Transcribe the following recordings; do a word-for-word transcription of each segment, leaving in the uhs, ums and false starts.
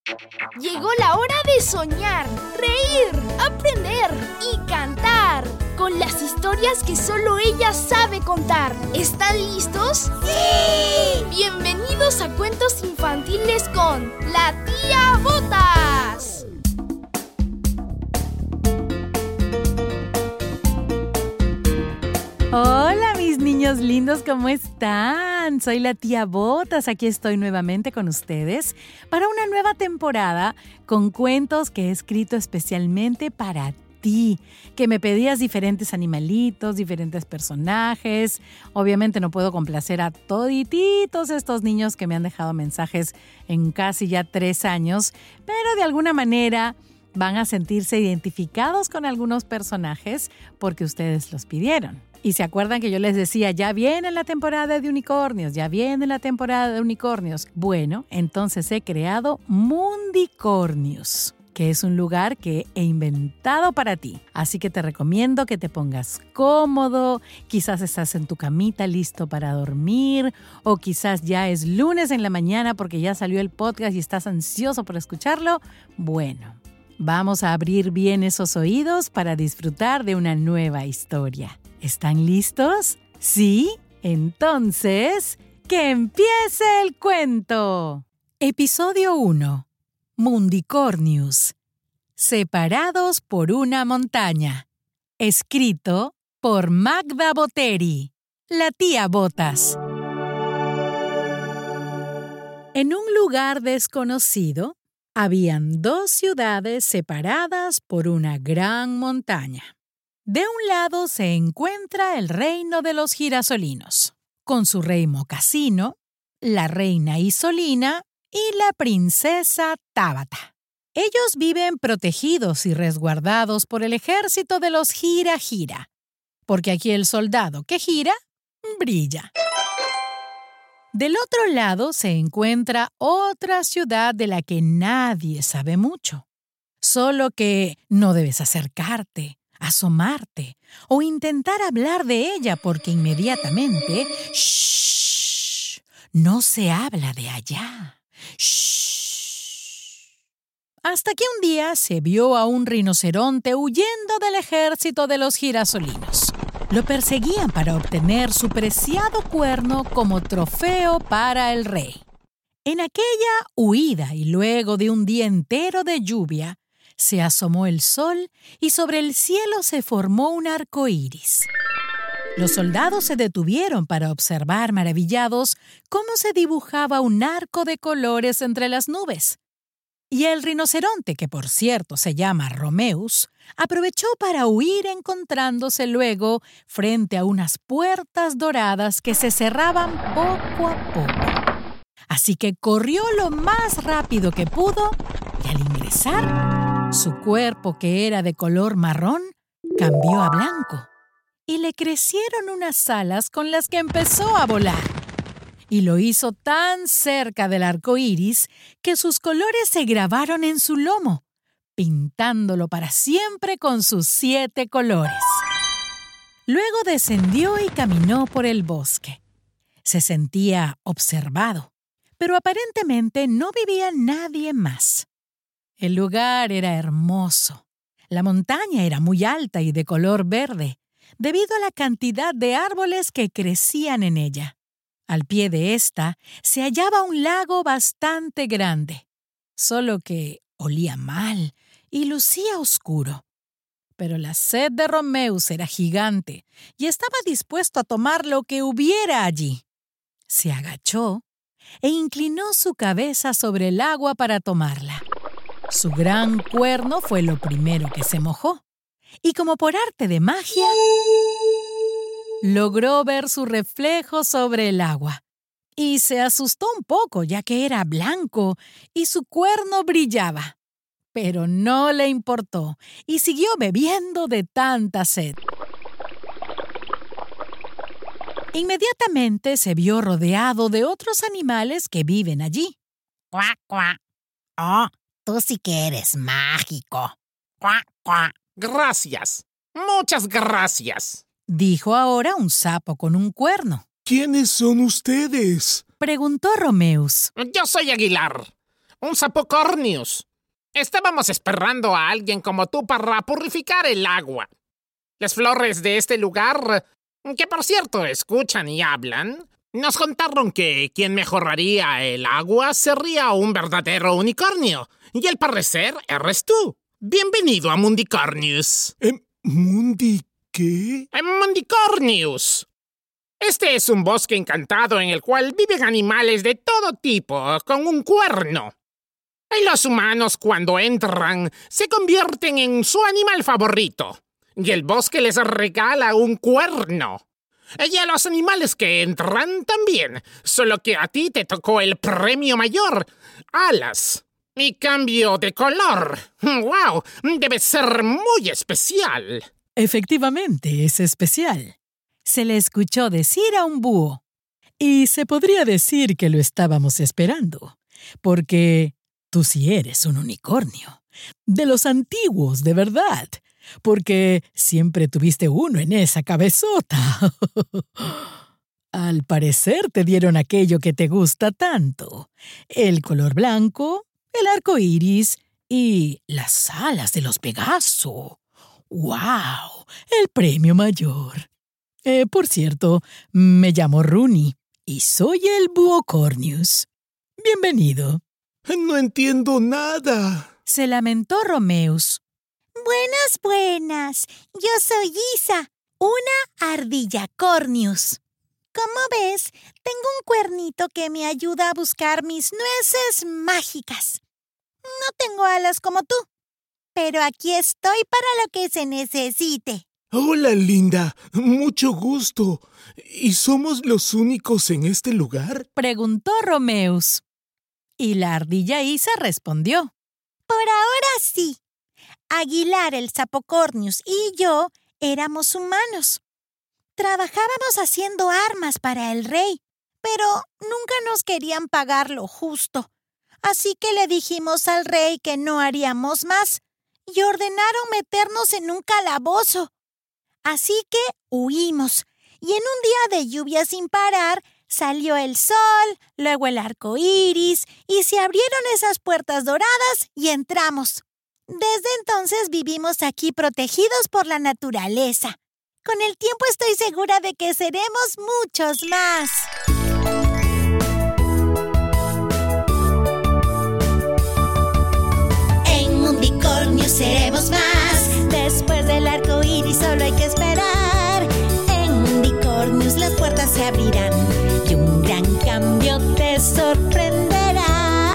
Llegó la hora de soñar, reír, aprender y cantar con las historias que solo ella sabe contar. ¿Están listos? ¡Sí! Bienvenidos a Cuentos Infantiles con la Tía Botas. Hola, mis niños lindos, ¿cómo están? Soy la Tía Botas, aquí estoy nuevamente con ustedes para una nueva temporada con cuentos que he escrito especialmente para ti, que me pedías diferentes animalitos, diferentes personajes. Obviamente no puedo complacer a todititos estos niños que me han dejado mensajes en casi ya tres años, pero de alguna manera van a sentirse identificados con algunos personajes porque ustedes los pidieron. Y se acuerdan que yo les decía, ya viene la temporada de unicornios, ya viene la temporada de unicornios. Bueno, entonces he creado Mundicornios, que es un lugar que he inventado para ti. Así que te recomiendo que te pongas cómodo, quizás estás en tu camita listo para dormir, o quizás ya es lunes en la mañana porque ya salió el podcast y estás ansioso por escucharlo. Bueno, vamos a abrir bien esos oídos para disfrutar de una nueva historia. ¿Están listos? ¿Sí? Entonces, ¡que empiece el cuento! Episodio uno. Mundicornios. Separados por una montaña. Escrito por Magda Boteri, la Tía Botas. En un lugar desconocido, habían dos ciudades separadas por una gran montaña. De un lado se encuentra el reino de los girasolinos, con su rey Mocasino, la reina Isolina y la princesa Tábata. Ellos viven protegidos y resguardados por el ejército de los gira-gira, porque aquí el soldado que gira, brilla. Del otro lado se encuentra otra ciudad de la que nadie sabe mucho, solo que no debes acercarte, asomarte o intentar hablar de ella porque inmediatamente ¡shh! No se habla de allá. ¡Shh! Hasta que un día se vio a un rinoceronte huyendo del ejército de los girasolinos. Lo perseguían para obtener su preciado cuerno como trofeo para el rey. En aquella huida y luego de un día entero de lluvia, se asomó el sol y sobre el cielo se formó un arco iris. Los soldados se detuvieron para observar maravillados cómo se dibujaba un arco de colores entre las nubes. Y el rinoceronte, que por cierto se llama Romeus, aprovechó para huir encontrándose luego frente a unas puertas doradas que se cerraban poco a poco. Así que corrió lo más rápido que pudo y al ingresar, su cuerpo, que era de color marrón, cambió a blanco y le crecieron unas alas con las que empezó a volar. Y lo hizo tan cerca del arco iris que sus colores se grabaron en su lomo, pintándolo para siempre con sus siete colores. Luego descendió y caminó por el bosque. Se sentía observado, pero aparentemente no vivía nadie más. El lugar era hermoso. La montaña era muy alta y de color verde, debido a la cantidad de árboles que crecían en ella. Al pie de esta se hallaba un lago bastante grande, solo que olía mal y lucía oscuro. Pero la sed de Romeus era gigante y estaba dispuesto a tomar lo que hubiera allí. Se agachó e inclinó su cabeza sobre el agua para tomarla. Su gran cuerno fue lo primero que se mojó, y como por arte de magia, logró ver su reflejo sobre el agua, y se asustó un poco ya que era blanco y su cuerno brillaba. Pero no le importó, y siguió bebiendo de tanta sed. Inmediatamente se vio rodeado de otros animales que viven allí. ¡Cuac, cuac! ¡Oh! Tú sí que eres mágico. ¡Cuac, cuac! Gracias. Muchas gracias. Dijo ahora un sapo con un cuerno. ¿Quiénes son ustedes? Preguntó Romeus. Yo soy Aguilar. Un sapocornius. Estábamos esperando a alguien como tú para purificar el agua. Las flores de este lugar, que por cierto escuchan y hablan, nos contaron que quien mejoraría el agua sería un verdadero unicornio. Y al parecer eres tú. Bienvenido a Mundicornius. ¿Eh, ¿Mundi qué? Mundicornius. Este es un bosque encantado en el cual viven animales de todo tipo con un cuerno. Y los humanos, cuando entran, se convierten en su animal favorito. Y el bosque les regala un cuerno. Y a los animales que entran también. Solo que a ti te tocó el premio mayor. Alas. Y cambio de color. ¡Wow! Debe ser muy especial. Efectivamente, es especial. Se le escuchó decir a un búho. Y se podría decir que lo estábamos esperando. Porque tú sí eres un unicornio. De los antiguos, de verdad. Porque siempre tuviste uno en esa cabezota. Al parecer te dieron aquello que te gusta tanto. El color blanco, el arco iris y las alas de los Pegaso. ¡Wow! El premio mayor. Eh, por cierto, me llamo Rooney y soy el Buocornius. Bienvenido. No entiendo nada. Se lamentó Romeus. Buenas, buenas. Yo soy Isa, una ardilla cornius. Como ves, tengo un cuernito que me ayuda a buscar mis nueces mágicas. No tengo alas como tú, pero aquí estoy para lo que se necesite. Hola, linda. Mucho gusto. ¿Y somos los únicos en este lugar? Preguntó Romeus. Y la ardilla Isa respondió. Por ahora sí. Aguilar el Sapocornius y yo éramos humanos. Trabajábamos haciendo armas para el rey, pero nunca nos querían pagar lo justo. Así que le dijimos al rey que no haríamos más y ordenaron meternos en un calabozo. Así que huimos y en un día de lluvia sin parar salió el sol, luego el arco iris y se abrieron esas puertas doradas y entramos. Desde entonces vivimos aquí protegidos por la naturaleza. Con el tiempo estoy segura de que seremos muchos más. En Mundicornius seremos más. Después del arco iris solo hay que esperar. En Mundicornius las puertas se abrirán y un gran cambio te sorprenderá.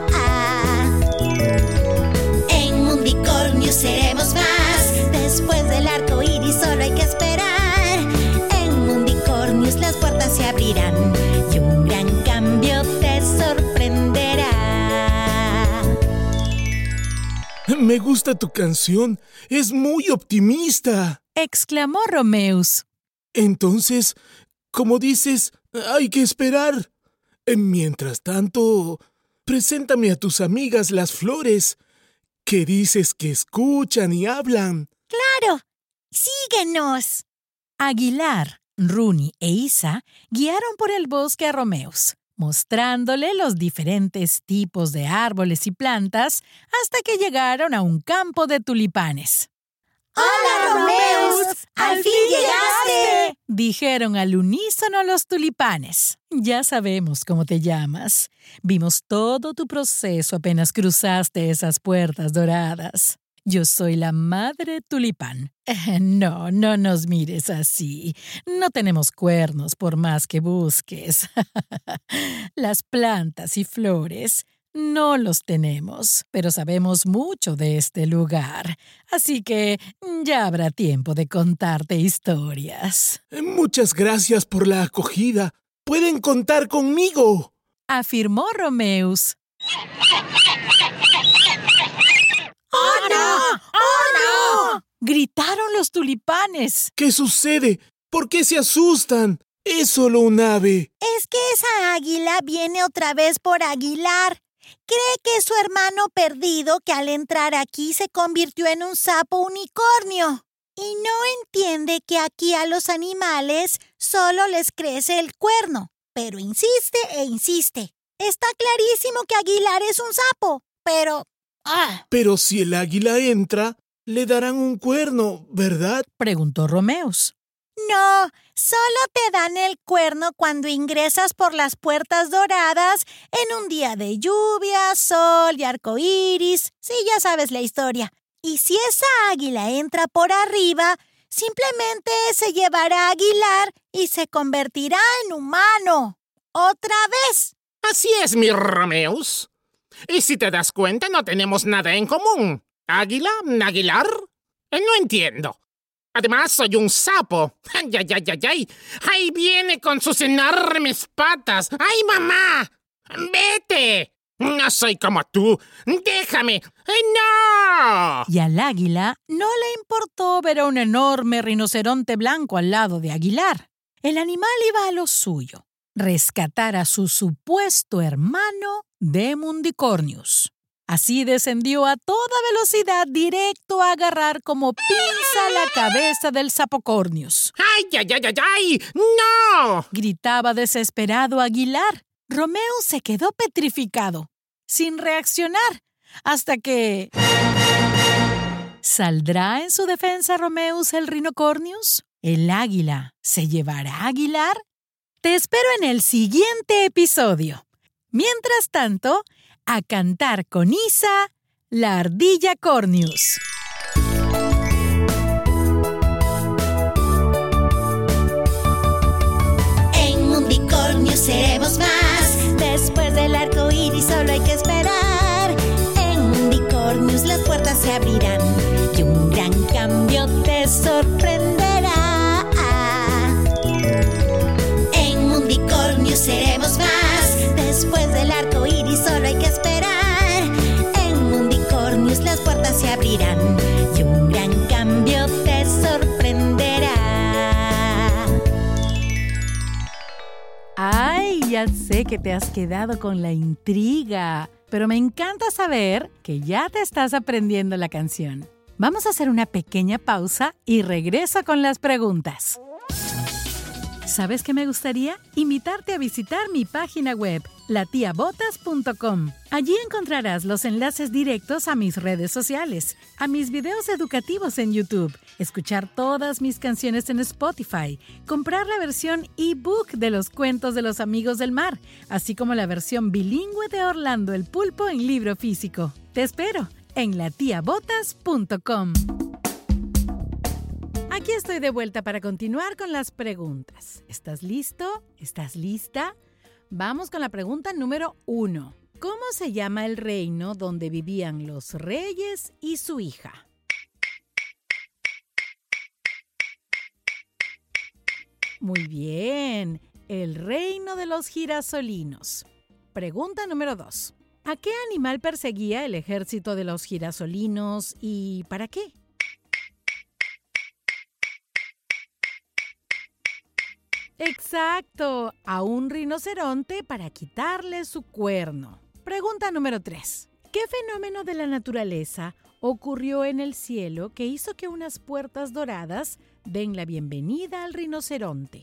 Seremos más. Después del arco iris solo hay que esperar. En Mundicornius las puertas se abrirán y un gran cambio te sorprenderá. Me gusta tu canción. Es muy optimista. Exclamó Romeus. Entonces, como dices, hay que esperar. Mientras tanto, preséntame a tus amigas las flores. ¿Qué dices que escuchan y hablan? ¡Claro! ¡Síguenos! Aguilar, Rooney e Isa guiaron por el bosque a Romeus, mostrándole los diferentes tipos de árboles y plantas hasta que llegaron a un campo de tulipanes. ¡Hola, Romeus! ¡Al fin llegaste! Dijeron al unísono los tulipanes. Ya sabemos cómo te llamas. Vimos todo tu proceso apenas cruzaste esas puertas doradas. Yo soy la madre tulipán. Eh, no, no nos mires así. No tenemos cuernos por más que busques. Las plantas y flores no los tenemos, pero sabemos mucho de este lugar. Así que ya habrá tiempo de contarte historias. Muchas gracias por la acogida. ¡Pueden contar conmigo!, afirmó Romeus. ¡Oh, no! ¡Oh, no! Gritaron los tulipanes. ¿Qué sucede? ¿Por qué se asustan? Es solo un ave. Es que esa águila viene otra vez por Aguilar. Cree que es su hermano perdido que al entrar aquí se convirtió en un sapo unicornio. Y no entiende que aquí a los animales solo les crece el cuerno. Pero insiste e insiste. Está clarísimo que Aguilar es un sapo. pero... ¡Ah! Pero si el águila entra, le darán un cuerno, ¿verdad? Preguntó Romeus. No, solo te dan el cuerno cuando ingresas por las puertas doradas en un día de lluvia, sol y arcoíris. Sí, ya sabes la historia. Y si esa águila entra por arriba, simplemente se llevará a Aguilar y se convertirá en humano. ¡Otra vez! Así es, mi Romeus. Y si te das cuenta, no tenemos nada en común. ¿Águila? ¿Aguilar? Eh, no entiendo. Además, soy un sapo. ¡Ay, ay, ay, ay, ay! ¡Ahí viene con sus enormes patas! ¡Ay, mamá! ¡Vete! No soy como tú. ¡Déjame! ¡No! Y al águila no le importó ver a un enorme rinoceronte blanco al lado de Aguilar. El animal iba a lo suyo, rescatar a su supuesto hermano de Mundicornius. Así descendió a toda velocidad directo a agarrar como pinza la cabeza del Sapocornius. ¡Ay, ay, ay, ay, ay! ¡No! Gritaba desesperado Aguilar. Romeus se quedó petrificado, sin reaccionar, hasta que... ¿Saldrá en su defensa Romeus el Rinocornius? ¿El águila se llevará a Aguilar? Te espero en el siguiente episodio. Mientras tanto, a cantar con Isa, la ardilla Cornius. En Mundicornius seremos más. Después del arco iris solo hay que esperar. En Mundicornius las puertas se abrirán y un gran cambio te sorprenderá. En Mundicornius seremos más. Después del arco iris solo hay que esperar. En Mundicornius las puertas se abrirán y un gran cambio te sorprenderá. ¡Ay! Ya sé que te has quedado con la intriga, pero me encanta saber que ya te estás aprendiendo la canción. Vamos a hacer una pequeña pausa y regreso con las preguntas. ¿Sabes qué me gustaría? Invitarte a visitar mi página web, la tía botas punto com. Allí encontrarás los enlaces directos a mis redes sociales, a mis videos educativos en YouTube, escuchar todas mis canciones en Spotify, comprar la versión ebook de los cuentos de los amigos del mar, así como la versión bilingüe de Orlando el Pulpo en libro físico. Te espero en la tía botas punto com. Aquí estoy de vuelta para continuar con las preguntas. ¿Estás listo? ¿Estás lista? Vamos con la pregunta número uno. ¿Cómo se llama el reino donde vivían los reyes y su hija? Muy bien, el reino de los girasolinos. Pregunta número dos. ¿A qué animal perseguía el ejército de los girasolinos y para qué? Exacto, a un rinoceronte para quitarle su cuerno. Pregunta número tres. ¿Qué fenómeno de la naturaleza ocurrió en el cielo que hizo que unas puertas doradas den la bienvenida al rinoceronte?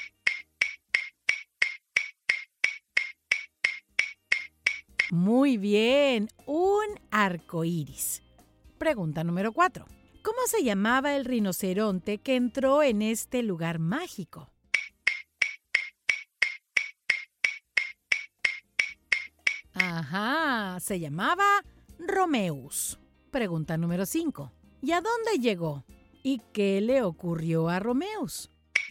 Muy bien, un arco iris. Pregunta número cuatro. ¿Cómo se llamaba el rinoceronte que entró en este lugar mágico? Ajá, se llamaba Romeus. Pregunta número cinco. ¿Y a dónde llegó? ¿Y qué le ocurrió a Romeus?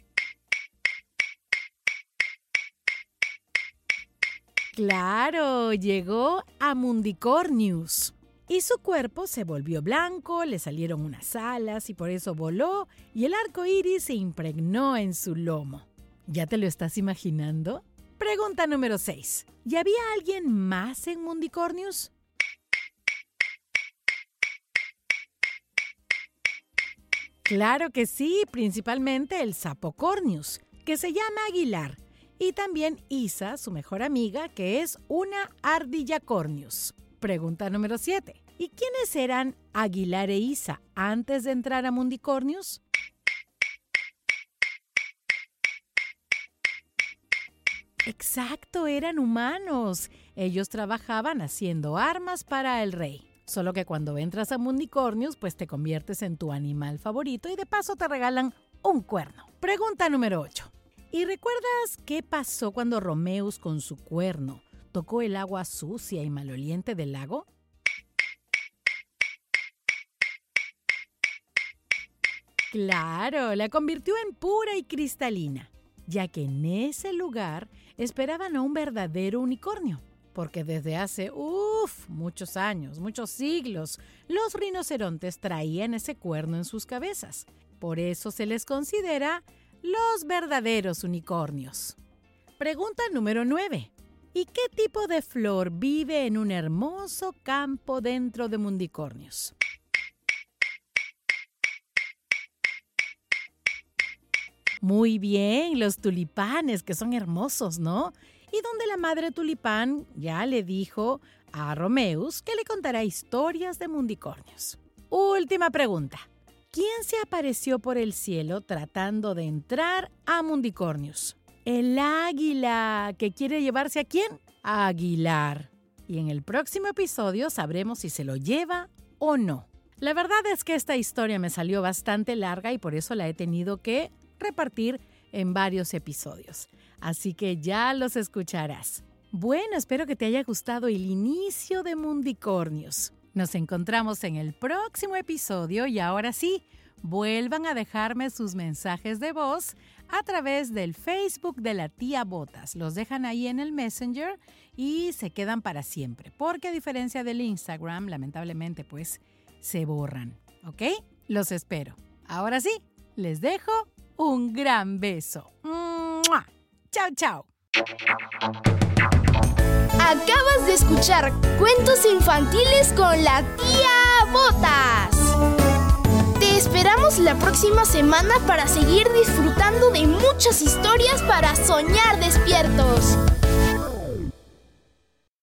Claro, llegó a Mundicornius. Y su cuerpo se volvió blanco, le salieron unas alas y por eso voló y el arco iris se impregnó en su lomo. ¿Ya te lo estás imaginando? Pregunta número seis. ¿Y había alguien más en Mundicornius? Claro que sí, principalmente el Sapocornius, que se llama Aguilar, y también Isa, su mejor amiga, que es una ardillacornius. Pregunta número siete. ¿Y quiénes eran Aguilar e Isa antes de entrar a Mundicornius? Exacto, eran humanos. Ellos trabajaban haciendo armas para el rey. Solo que cuando entras a Mundicornius, pues te conviertes en tu animal favorito y de paso te regalan un cuerno. Pregunta número ocho. ¿Y recuerdas qué pasó cuando Romeus con su cuerno tocó el agua sucia y maloliente del lago? Claro, la convirtió en pura y cristalina, ya que en ese lugar esperaban a un verdadero unicornio. Porque desde hace, uff, muchos años, muchos siglos, los rinocerontes traían ese cuerno en sus cabezas. Por eso se les considera los verdaderos unicornios. Pregunta número nueve. ¿Y qué tipo de flor vive en un hermoso campo dentro de Mundicornius? Muy bien, los tulipanes, que son hermosos, ¿no? Y donde la madre tulipán ya le dijo a Romeus que le contará historias de Mundicornius. Última pregunta. ¿Quién se apareció por el cielo tratando de entrar a Mundicornius? El águila, que quiere llevarse ¿a quién? A Aguilar. Y en el próximo episodio sabremos si se lo lleva o no. La verdad es que esta historia me salió bastante larga y por eso la he tenido que repartir en varios episodios. Así que ya los escucharás. Bueno, espero que te haya gustado el inicio de Mundicornius. Nos encontramos en el próximo episodio y ahora sí, vuelvan a dejarme sus mensajes de voz a través del Facebook de la tía Botas. Los dejan ahí en el Messenger y se quedan para siempre, porque a diferencia del Instagram, lamentablemente, pues, se borran. ¿Ok? Los espero. Ahora sí, les dejo un gran beso. ¡Mua! ¡Chao, chao! Acabas de escuchar Cuentos Infantiles con la tía Botas. Te esperamos la próxima semana para seguir disfrutando de muchas historias para soñar despiertos.